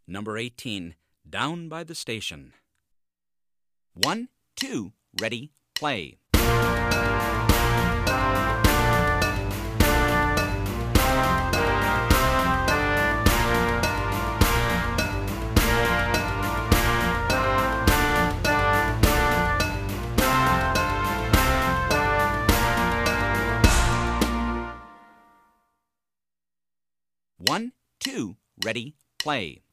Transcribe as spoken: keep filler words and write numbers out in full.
Number eighteen, Down by the Station. One, two, ready, play. One, two, ready, play.